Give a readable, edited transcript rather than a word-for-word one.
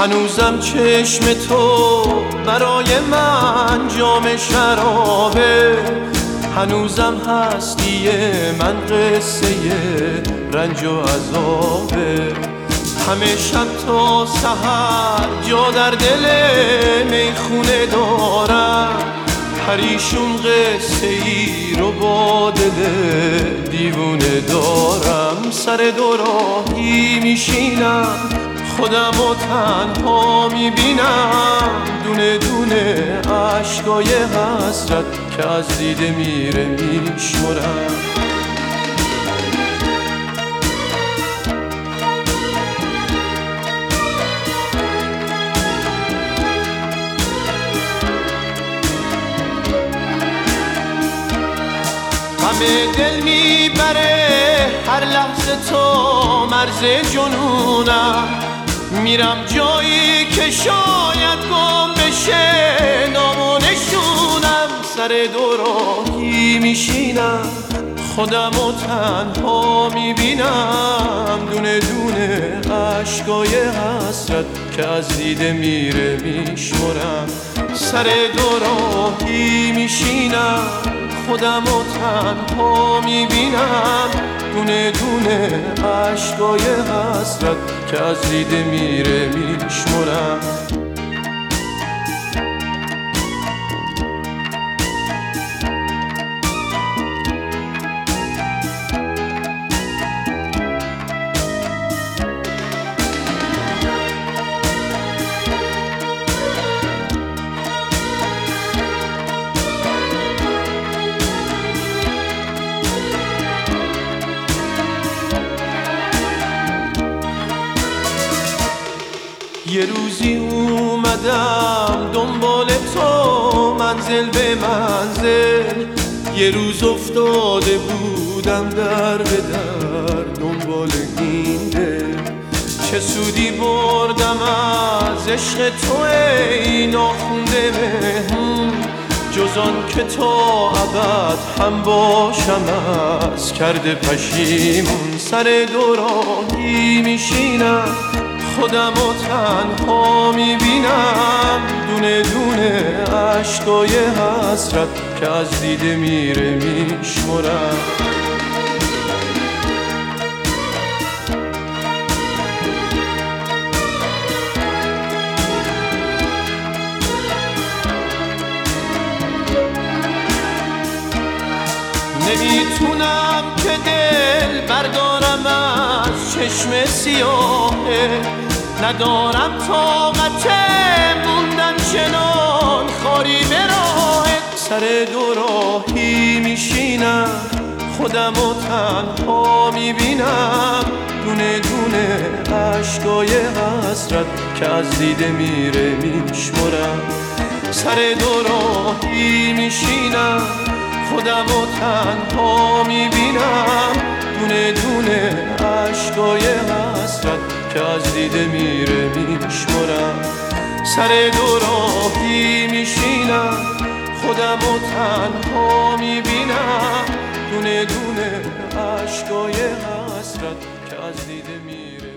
هنوزم چشم تو برای من جام شرابه، هنوزم هستی من قصه رنج و عذابه. همه شب تا سحر جا در دل میخونه دارم، پریشون قصه ای رو با دل دیوونه دارم. سر دو راهی میشینم خودم و تنها میبینم، دونه دونه عشقای حسرت که از دیده میره میشمرم. غم دل میبره هر لحظه تو مرز جنونم، میرم جایی که شاید گم بشه نام و نشونم. سر دو راهی میشینم خودم و تنها میبینم، دونه دونه عشقای حسرت که از دیده میره میشمرم. سر دو راهی میشینم خودم و تنها میبینم، دونه دونه عشقای حسرت که از دیده میره میشمرم. یه روزی اومدم دنبال تو منزل به منزل، یه روز افتاده بودم در به در دنبال این دل. چه سودی بردم از عشق تو ای ناخونده مهمون، جز آن که تا ابد هم باشم از کرده پشیمون. سر دو راهی میشینم خودم و تنها میبینم، دونه دونه عشقای حسرت که از دیده میره میشمرم. نمیتونم که دل بردارم از چشم سیاهه، ندارم طاقت موندن چنان خاری به راهت. سر دو راهی میشینم خودم و تنها میبینم، دونه دونه عشقای حسرت که از دیده میره میشمرم. سر دو راهی میشینم خودم و تنها میبینم، دونه دونه عشقای حسرت که از دیده میره میشمرم. سر دو راهی میشینم خودم و تنها میبینم، دونه دونه عشقای حسرت که از دیده میره